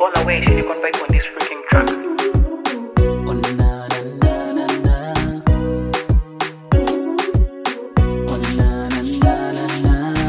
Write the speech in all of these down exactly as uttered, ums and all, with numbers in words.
All the way, Silicon Vibe on this freaking track. Oh na na na na na. Oh na na na na na.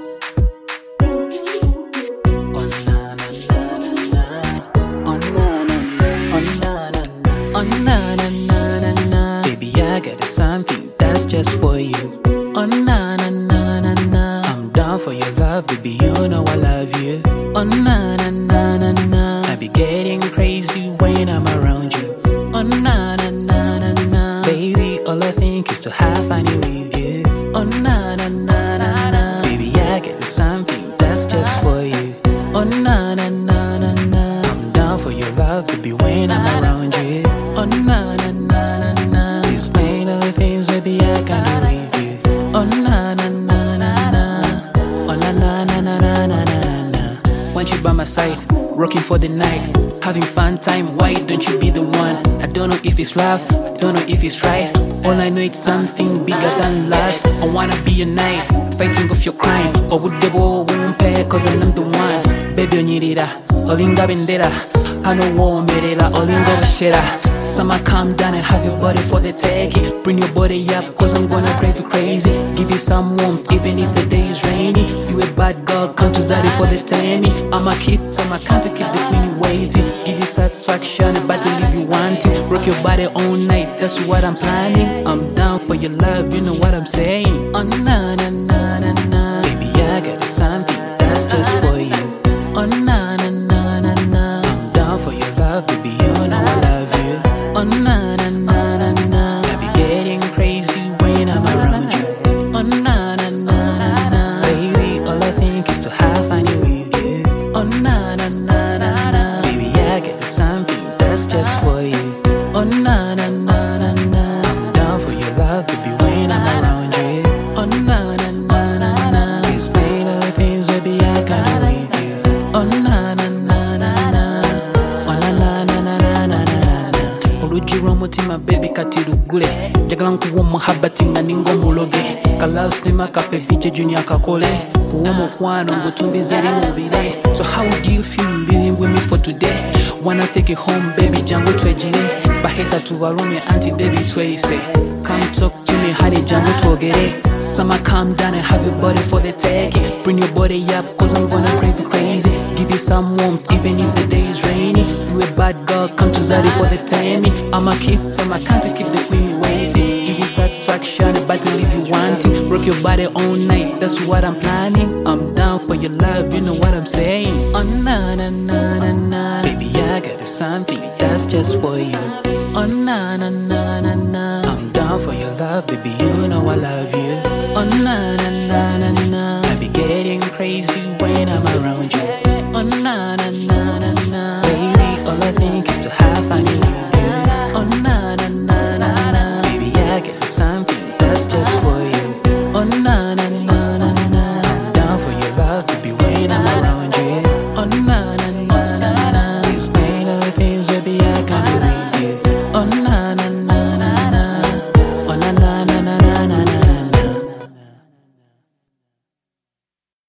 Oh na na na na na. Oh na na na. Oh na na na. Oh na na na na na. Baby, I got something that's just for you. Oh na na na na na. I'm down for your love, baby. You know I love you. Oh na na na na na. I be getting crazy when I'm around you. Oh na na na na na. Baby, all I think is to have fun with you. Oh na na na na na. Baby, I get something that's just for you. Oh na na na na na. I'm down for your love, baby, when I'm around you. Oh na na na na na. These plain old things, baby, I can't do with you. Oh na na na na na. Oh na na na na na na na na. Want you by my side, rocking for the night, having fun time. Why don't you be the one? I don't know if it's love, I don't know if it's right. All I know it's something bigger than lust. I wanna be your knight, fighting off your crime. Or would the boy won't pay, cause I'm the one. Baby, you need it, olinga bendera. I know won't be it, olinga shera. Summer, calm down and have your body for the taking. Bring your body up, cause I'm gonna drive you crazy. Give you some warmth, even if the day is rainy. You a bad girl, come to Zari for the tammy. I'm a kid, so I can't keep the queen waiting. Give you satisfaction, but to leave you wanting. Rock your body all night, that's what I'm planning. I'm down for your love, you know what I'm saying. Oh na na na na na. Baby, I got something that's just for you. Oh na na na na na. I'm down for your love, baby, you know I love you. Oh na na na na na. I be getting crazy when I'm around you. Oh na na na na na. Baby, all I think is to have fun with you. Oh na na na na na. Baby, I get something that's just for you. Oh na na na na na. I'm down for your love, baby, when I'm around you. Oh na na na na na. These plain old things, baby, I can't with you. Oh na na na na na. Oh na na na na na na na. Oluji rw'omutima baby kati lugule. Njagala nkuwa omuhabati nga ninga omuloge. Ka love cinema kafe vije junior kakole. Uwo mukwano ngutumbize eri mubire. So how do you feel living with me for today? Wanna take it home baby, jangu twegire. Baheta tubarume anti baby twese. Come talk to me honey, jangu twogere. Summer, calm down and have your body for the taking. Bring your body up, cause I'm gonna drive you crazy. Give you some warmth, even if the day is rainy. You a bad girl, come to Zari for the timing. I'm a kid, so I can't keep the queen waiting. Give you satisfaction, but to leave you wanting. Rock your body all night, that's what I'm planning. I'm down for your love, you know what I'm saying. Oh na na na na na. Baby, I got something that's just for you. Oh na na na na na. I'm down for your love, baby, you know I love you. Oh na